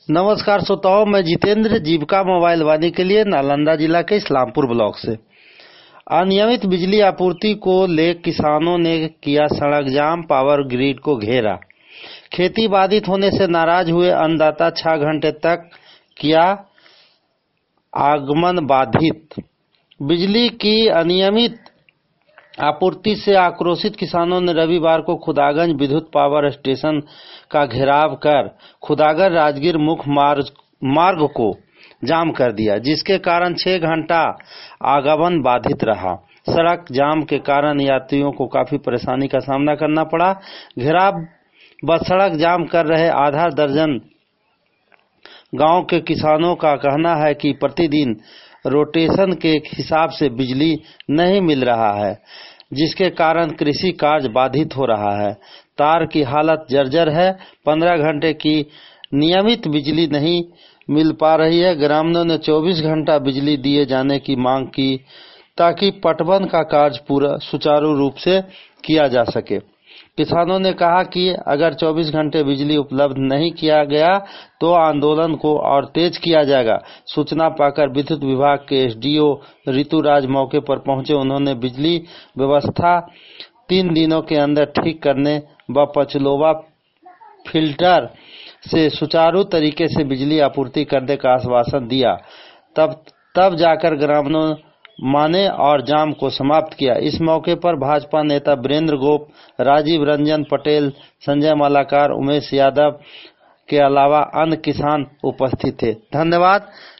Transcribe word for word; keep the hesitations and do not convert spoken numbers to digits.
नमस्कार श्रोताओं, मैं जितेंद्र जीविका मोबाइल वाणी के लिए नालंदा जिला के इस्लामपुर ब्लॉक से। अनियमित बिजली आपूर्ति को ले किसानों ने किया सड़क जाम, पावर ग्रिड को घेरा। खेती बाधित होने से नाराज हुए अन्नदाता छह घंटे तक किया आगमन बाधित। बिजली की अनियमित आपूर्ति से आक्रोशित किसानों ने रविवार को खुदागंज विद्युत पावर स्टेशन का घेराव कर खुदागंज राजगीर मुख्य मार्ग मार्ग को जाम कर दिया, जिसके कारण छह घंटा आगमन बाधित रहा। सड़क जाम के कारण यात्रियों को काफी परेशानी का सामना करना पड़ा। घेराव व सड़क जाम कर रहे आधा दर्जन गांव के किसानों का कहना है कि प्रतिदिन रोटेशन के हिसाब से बिजली नहीं मिल रहा है, जिसके कारण कृषि कार्य बाधित हो रहा है। तार की हालत जर्जर है। पंद्रह घंटे की नियमित बिजली नहीं मिल पा रही है। ग्रामीणों ने चौबीस घंटा बिजली दिए जाने की मांग की ताकि पटवन का कार्य पूरा सुचारू रूप से किया जा सके। किसानों ने कहा कि अगर चौबीस घंटे बिजली उपलब्ध नहीं किया गया तो आंदोलन को और तेज किया जाएगा। सूचना पाकर विद्युत विभाग के एसडीओ ऋतुराज मौके पर पहुंचे। उन्होंने बिजली व्यवस्था तीन दिनों के अंदर ठीक करने व पचलोवा फिल्टर से सुचारू तरीके से बिजली आपूर्ति करने का आश्वासन दिया। तब तब जाकर ग्रामीणों माने और जाम को समाप्त किया। इस मौके पर भाजपा नेता वीरेंद्र गोप, राजीव रंजन पटेल, संजय मालाकार, उमेश यादव के अलावा अन्य किसान उपस्थित थे। धन्यवाद।